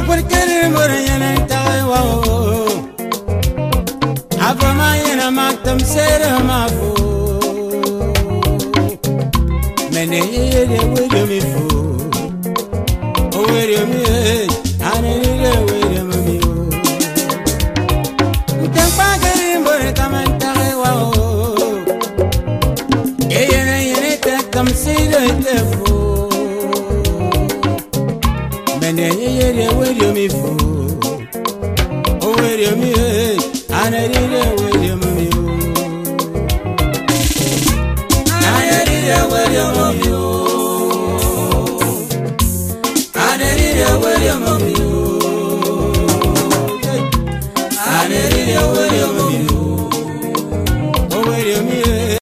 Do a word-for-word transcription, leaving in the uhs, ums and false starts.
Porque morena tawa Ava mayena maktam sera mafu Mene ye we me fu O we me ane ye we me Utan pagari more tamantawa Eyene yene takam sera tefu Mene ye we me fu O we me ane ye we